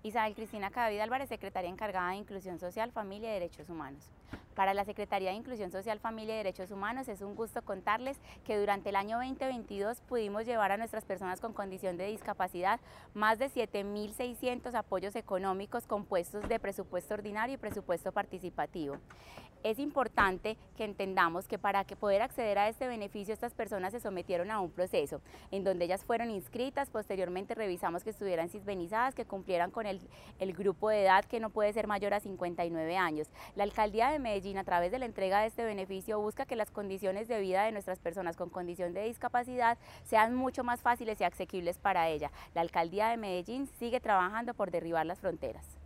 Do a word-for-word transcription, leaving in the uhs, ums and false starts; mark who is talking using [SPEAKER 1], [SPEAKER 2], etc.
[SPEAKER 1] Isabel Cristina Cadavid Álvarez, secretaria encargada de Inclusión Social, Familia y Derechos Humanos. Para la Secretaría de Inclusión Social, Familia y Derechos Humanos es un gusto contarles que durante el año veinte veintidós pudimos llevar a nuestras personas con condición de discapacidad más de siete mil seiscientos apoyos económicos compuestos de presupuesto ordinario y presupuesto participativo. Es importante que entendamos que para que poder acceder a este beneficio estas personas se sometieron a un proceso en donde ellas fueron inscritas, posteriormente revisamos que estuvieran cisbenizadas, que cumplieran con el, el grupo de edad que no puede ser mayor a cincuenta y nueve años. La Alcaldía de Medellín, a través de la entrega de este beneficio, busca que las condiciones de vida de nuestras personas con condición de discapacidad sean mucho más fáciles y asequibles para ella. La Alcaldía de Medellín sigue trabajando por derribar las fronteras.